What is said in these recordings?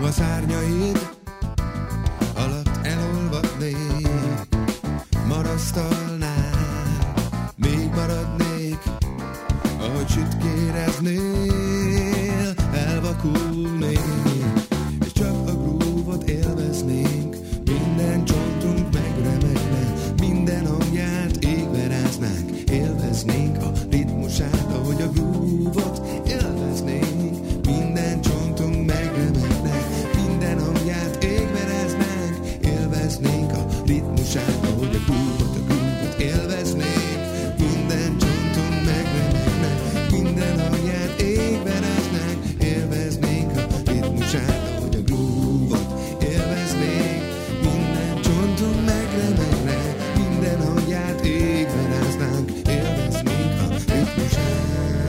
a szárnyaid alatt elolvadnék, marasztalnál, még maradnék, ahogy sütkéreznél, elvakulnék, és csak a grúvot élveznénk, minden csontunk megremegne, minden hangját égbe ráznánk, élveznénk a ritmusát, ahogy a grúvot élveznénk, minden csontunk megremegne, minden hangját égbe ráznánk, élveznénk a ritmusát, ahogy a grúvot élveznénk, minden csontunk megremegne, minden hangját égbe ráznánk, élveznénk a ritmusát, ahogy a grúvot élveznénk, minden csontunk megremegne, minden hangját égbe ráznánk, élveznénk a ritmusát.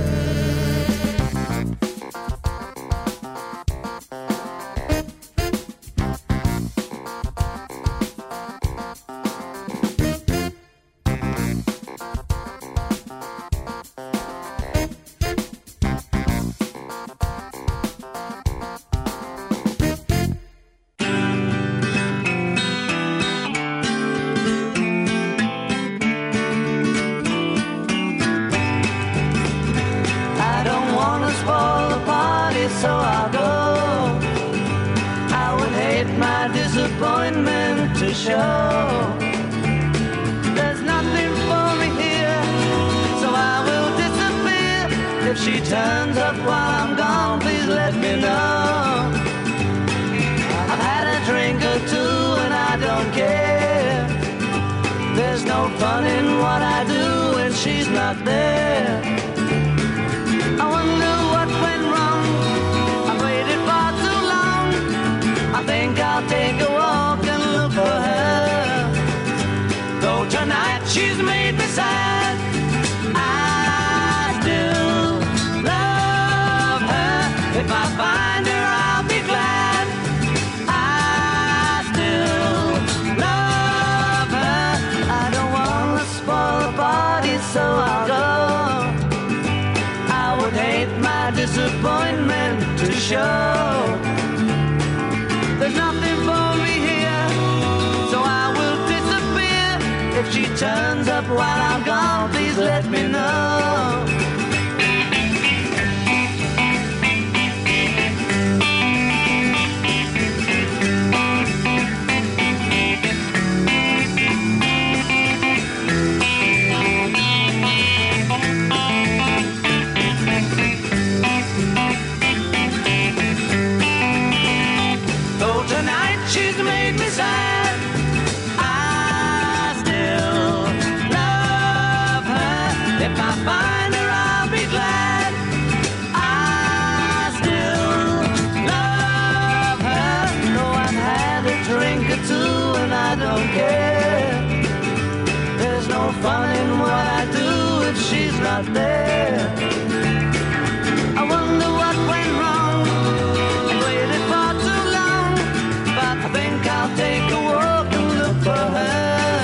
I don't wanna spoil the party, so I'll go. I would hate my disappointment to show. There's nothing for me here, so I will disappear. If she turns up while I'm gone, please let me know. I've had a drink or two and I don't care. There's no fun in what I do when she's not there. I wonder what went wrong. I waited far too long. I think I'll take a walk and look for her. Though tonight she's made me sad, I still love her. If I find her, I'll be glad. I still love her. I don't wanna spoil the party, so I'll go. I would hate my disappointment to show. There's nothing for me here, so I will disappear. If she turns up while I'm gone, please let me know. Though tonight she's made me sad, I still love her. If I find her, I'll be glad. I still love her. Though I've had a drink or two and I don't care. There's no fun in what I do if she's not there. I wonder what went wrong. I waited far too long, but I think I'll take a walk and look for her.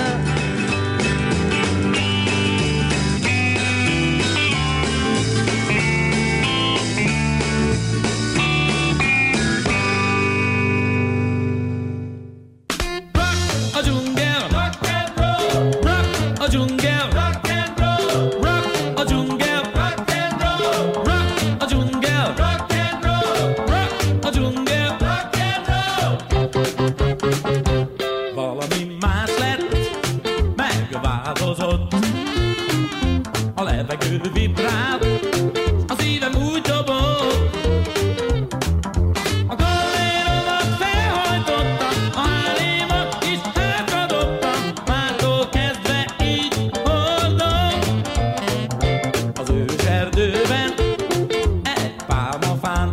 Rock a jungle, rock and roll. Rock a jungle, rock and roll. Rock a jungle, rock and roll. Rock a jungle, rock and roll. Rock a jungle, rock and roll. Valami más lett, megváltozott. A levegő vibrál, a szívem úgy dobog. A galléromat felhajtottam, a hálémat is elkadottam, mától kezdve így hordom. Az őserdőben egy pálmafán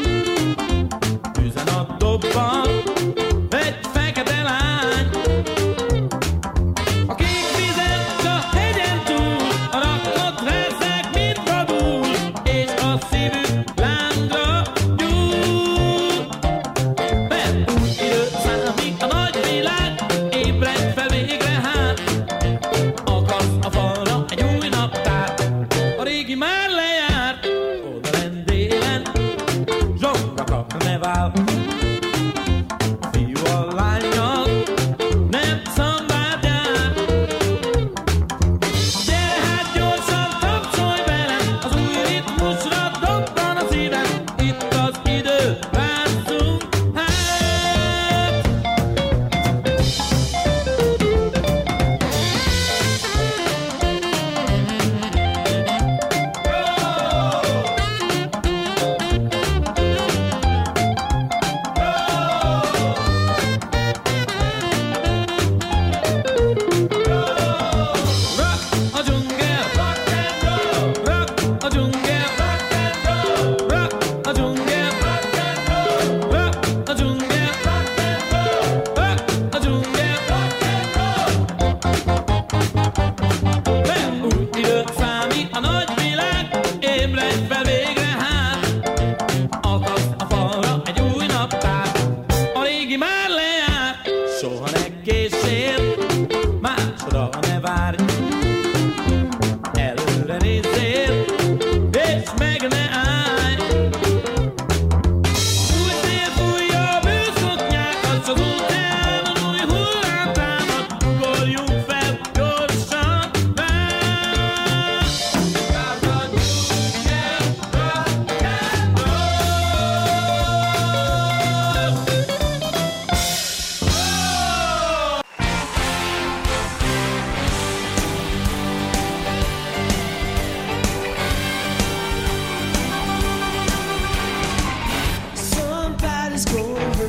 üzenat dobban egy fekete lány. A kék vizet a hegyen túl, a rakott rezeg mint vadul, és a szívük lángra gyúl. Mert új idő számít a nagy világ, ébredj fel végre hát. Akasz a falra egy új naptár, a régi már lejárt. Oda lent délen, zsongakak ne vál.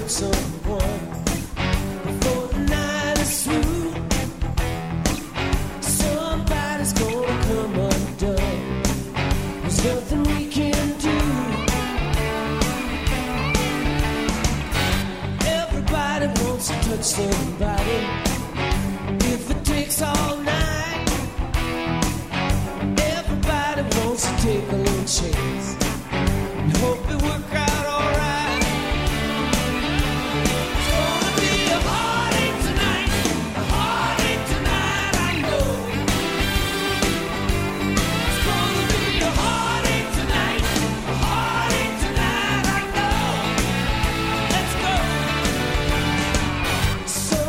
someone before the night is through. Somebody's gonna come undone. There's nothing we can do. Everybody wants to touch somebody. If it takes all night, everybody wants to take a little chance and hope it work out alright. It's gonna be a heartache tonight, I know. It's gonna be a heartache tonight, I know. Let's go. So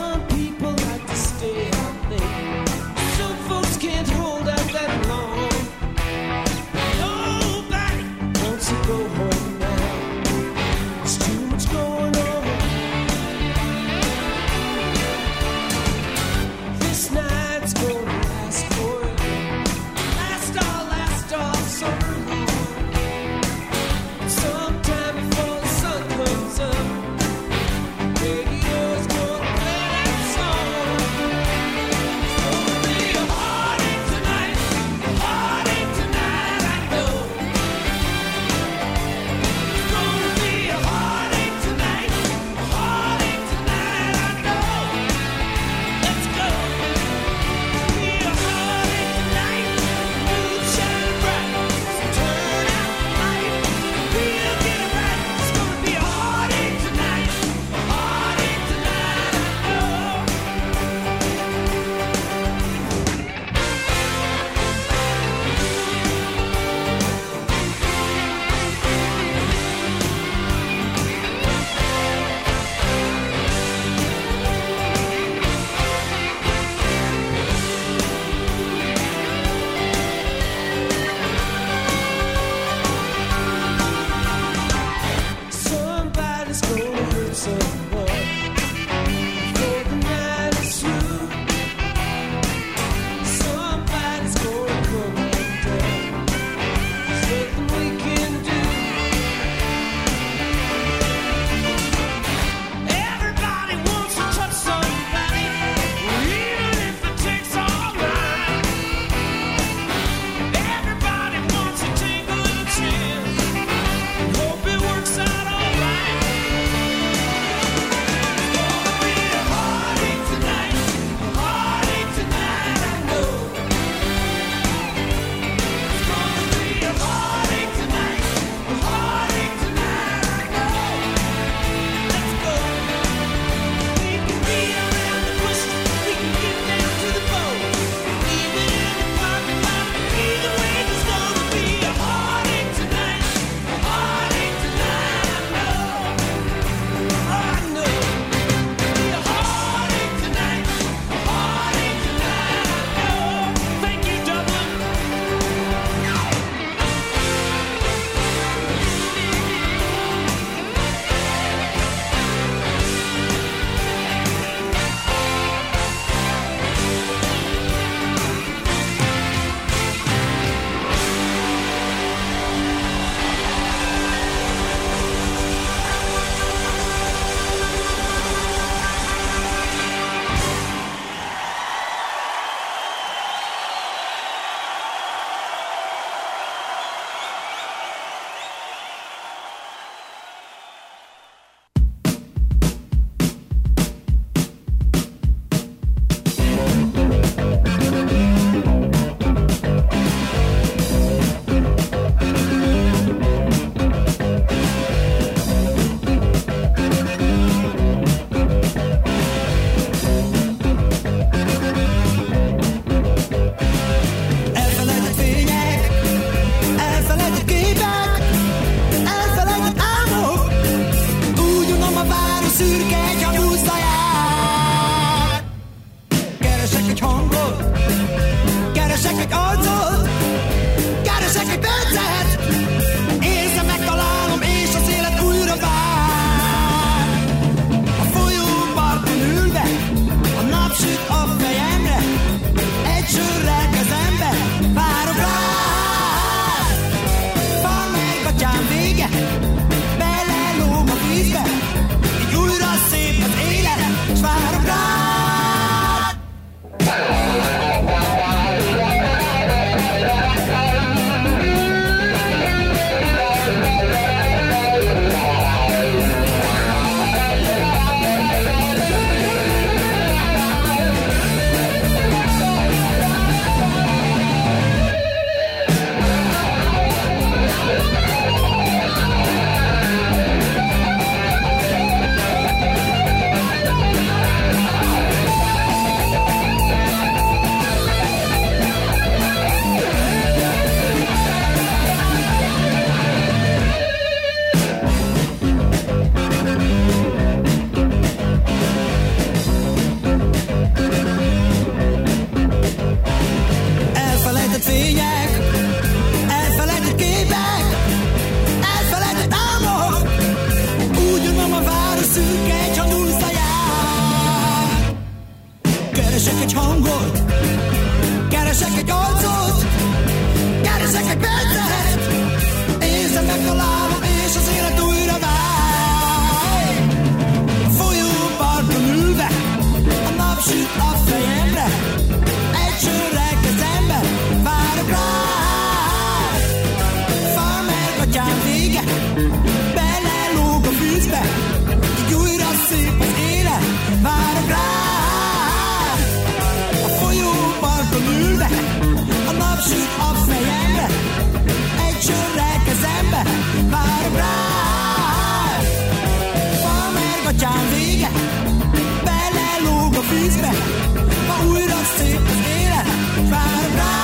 vége, belelóg a vízbe, így újra szép az élet, várok rád. A folyóparton ülve, a napsüt a fejembe, egy sörrel kezembe, várok rád. Farmergatyám vége, belelóg a vízbe, ma újra szép az élet, várok rád.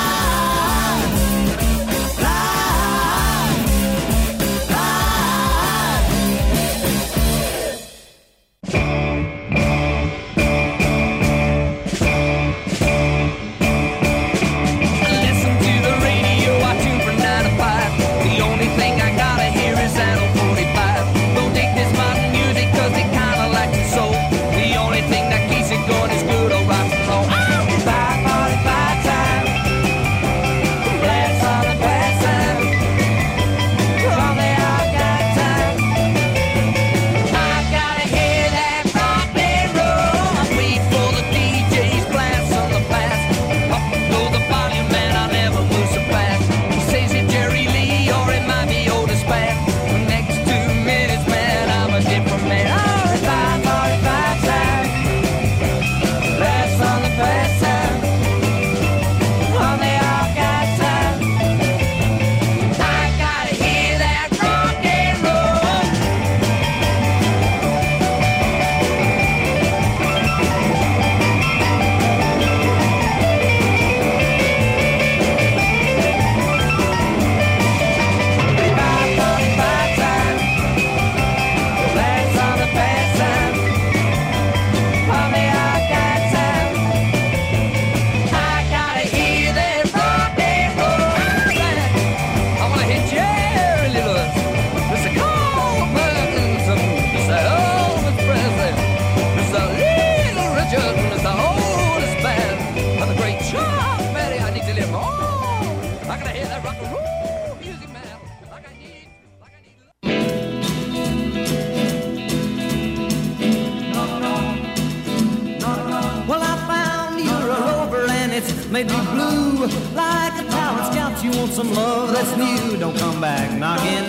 Made me blue like a talent scout. You want some love that's new? Don't come back knocking.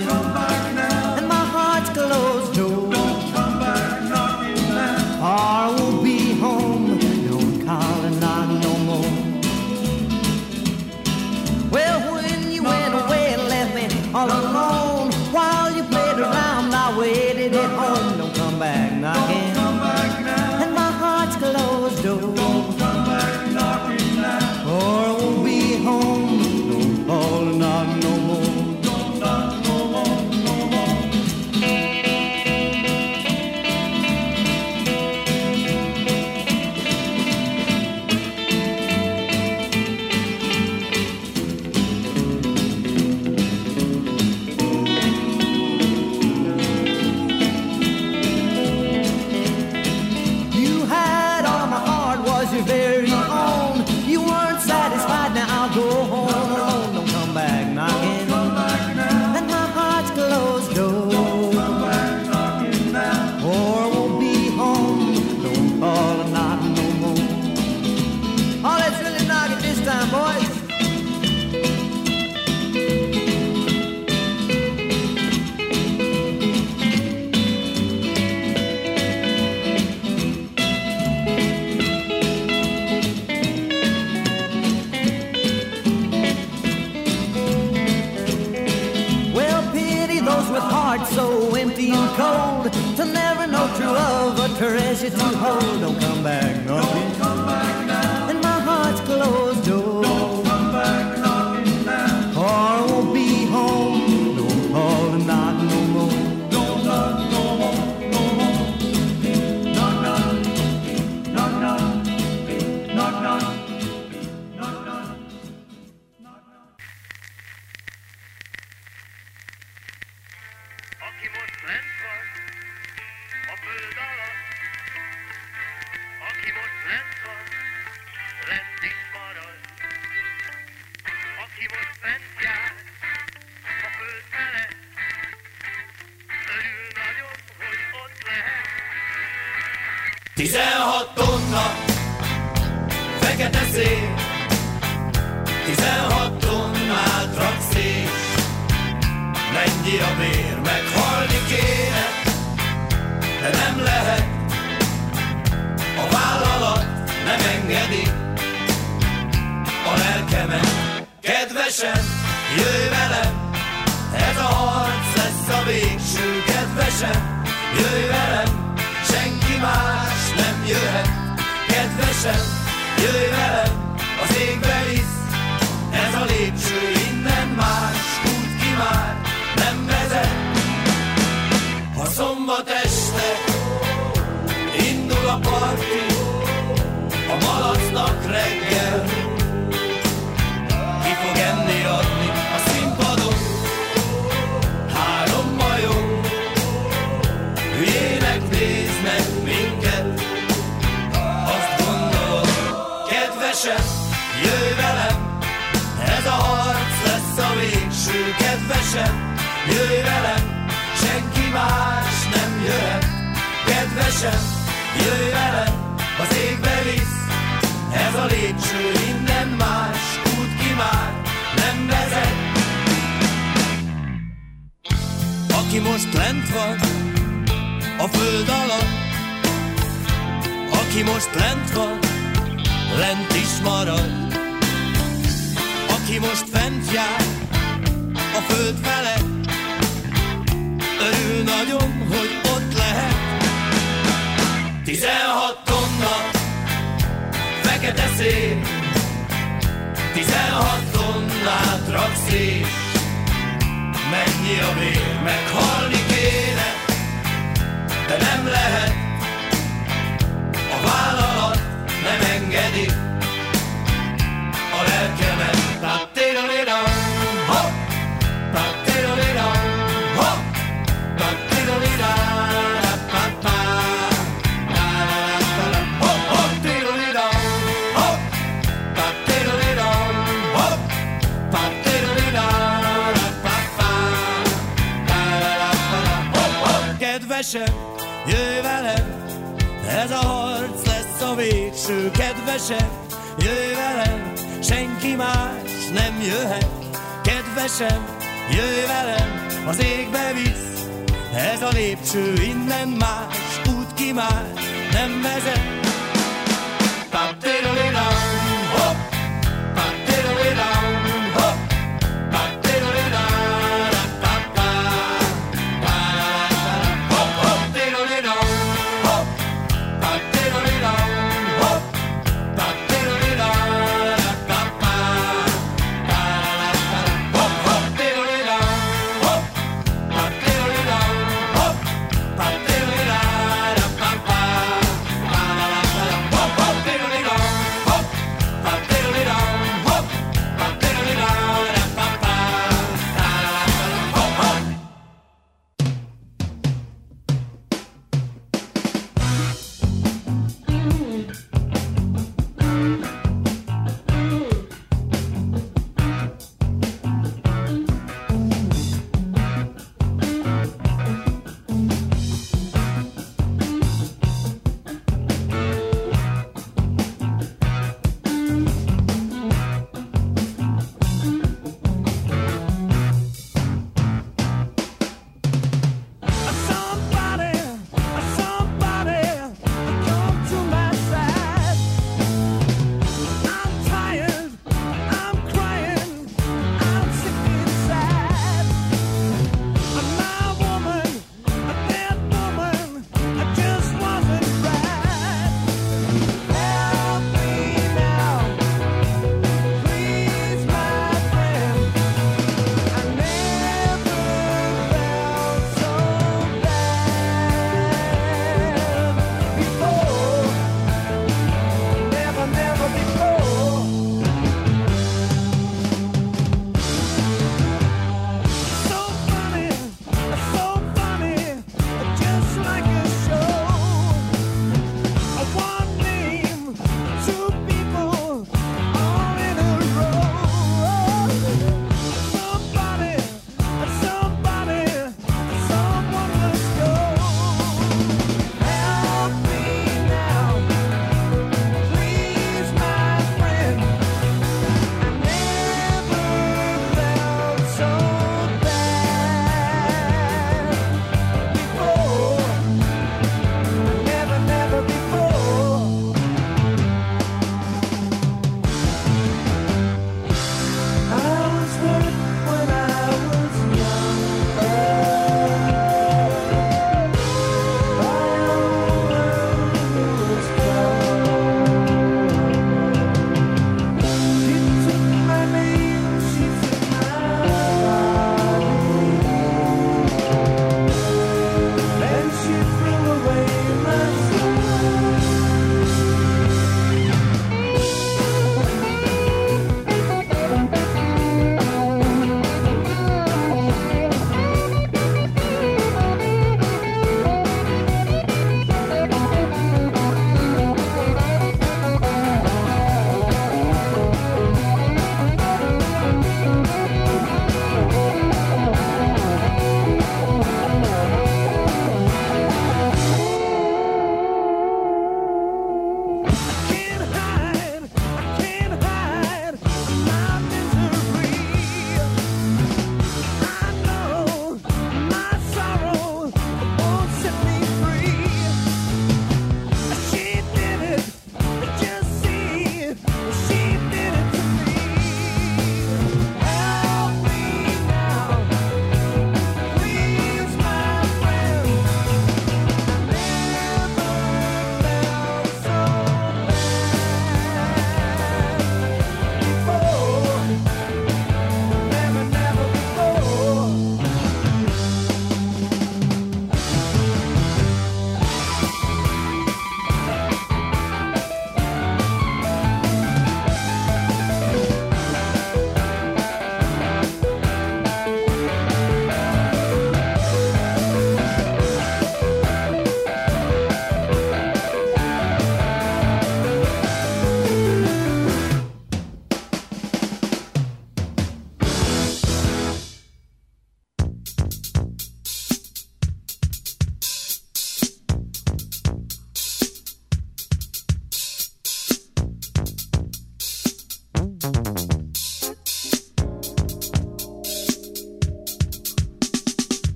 And my heart's closed door. I won't be home. Don't call and knock no more. Well, when you went away and left me all alone, while you played around, I waited at home. Don't come back knocking. And my heart's closed door. Or I won't be home. Don't call and knock no more. Don't knock no more, no more. You had all my heart, was your very own. You weren't satisfied, now I'll go home alone. Don't come back knocking. And my heart's closed door. Or I won't be home. Don't call and knock no more. Oh, let's really knock it this time, boys. With hearts so empty and cold, to never know true love, a treasure to hold. Don't come back knocking. And my heart's closed door. Don't come back knocking now. Or I won't be home. Don't call and knock no more. Don't knock no more, no more. Knock, knock, knock, knock, knock, knock, knock, knock. Aki most lent van a föld alatt, aki most lent van, lent is marad. Aki most fent jár a föld felett, örül nagyon, hogy ott lehet. 16 tonna fekete szél, 16 tonnát rak szét, mennyi a bér? engedi a lelkemet. Kedvesem, jöjj velem, ez a harc lesz a végső. Kedvesem, jöjj velem, senki más nem jöhet. Kedvesem, jöjj velem, az égbe visz ez a lépcső. Innen más út ki már nem vezet. Ha szombat este indul a parti, a malacnak reggel ki fog enni adni a színpadon. 3 majom hülyének néznek minket. Azt gondolod, kedvesem, jöjj velem, ez a harc lesz a végső. Kedvesem, jöjj velem, senki más nem jöhet. Kedvesem, jöjj velem, az égbe visz ez a lépcső. Innen más út ki már nem vezet. Aki most lent van a föld alatt, aki most lent van, lent is marad. Aki most fent jár a föld felett, örül nagyon, hogy ott lehet. 16 tonna fekete szél, 16 tonnát raksz és mennyi a vér. Meghalni kéne, de nem lehet, a vállalat nem engedi a lelkemet. Ta-ti-do-di-dam, hopp, ta-ti-do-di-dam, hopp, ta-ti-do-di-da-da-pa-pa. Kedvesem, jöjj velem, ez a harc lesz a végső. Kedvesem, jöjj velem, senki más nem jöhet. Kedvesem, jöjj velem, az égbe visz ez a lépcső. Innen más út ki már nem vezet. Pa-ti-do-di-dam, hopp, pa-ti-do-di-dam, hopp, pa-ti-do-di-da-da-pa-pa.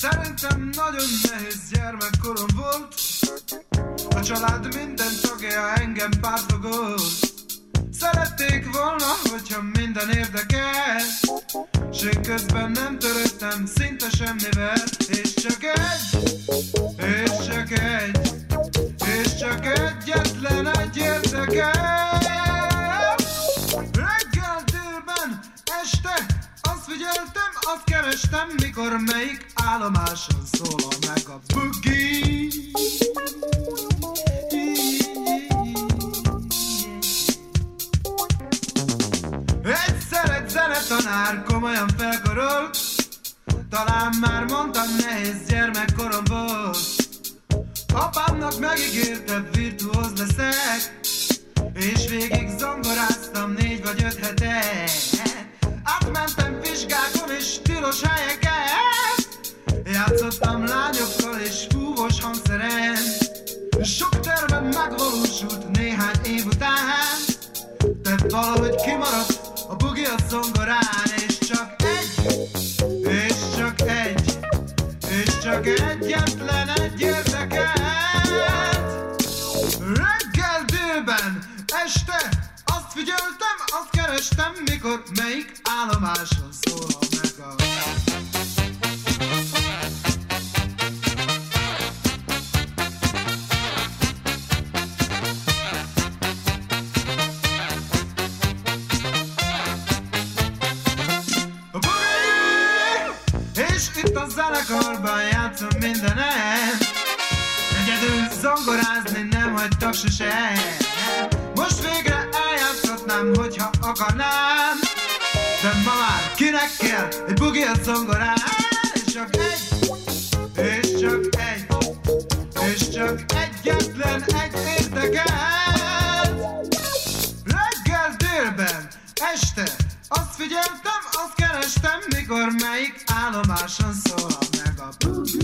Szerintem nagyon nehéz gyermekkorom volt. A család minden tagja engem pártfogolt. Szerették volna, hogyha minden érdekes, s én közben nem törődtem szinte semmivel. És csak egyetlen egy érdekel. Reggel, délben, este azt figyeltem, azt kerestem, mikor melyik állomáson szólal meg a boogie. Egyszer egy zenetanár komolyan felkarolt, talán már mondtam, nehéz gyermekkorom volt. Apámnak megígérte, virtuóz leszek, és végig zongoráztam 4 vagy 5 hetet. Átmentem vizsgákon és tilos helyeket, játszottam lányokkal és fúvós hangszeren. Sok tervem megvalósult néhány év után, de valahogy kimaradt a bugi a zongorán. És csak egyetlen egy érdekelt. Reggel, délben, este azt figyeltem, azt kerestem, mikor melyik állomáson szólal meg a... Itt a zenekarban játszom mindenem, egyedül zongorázni nem hagytak sose. Most végre eljátszhatnám, hogyha akarnám, de ma már kinek kell egy bugiat zongorán. És csak egyetlen egy érdekelt. Reggel, délben, este azt figyeltem, azt kerestem, mikor melyik állomáson szólal meg a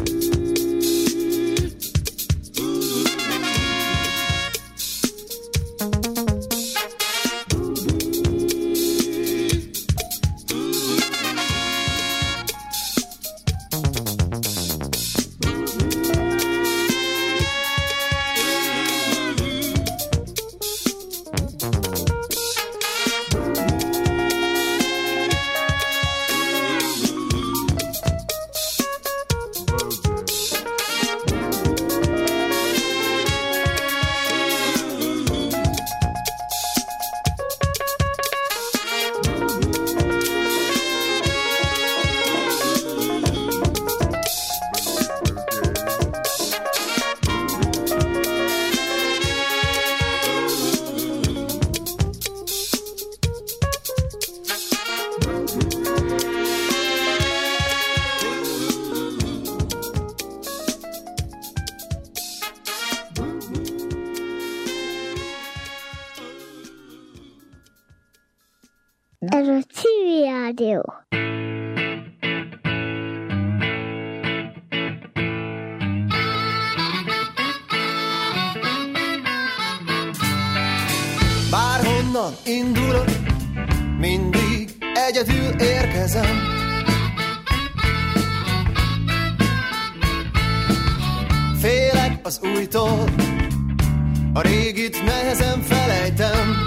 Ez a Civil Rádió. Bárhonnan indulok, mindig egyedül érkezem. Félek az újtól, a régit nehezen felejtem.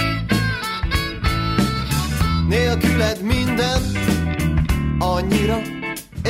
Nélküled minden annyira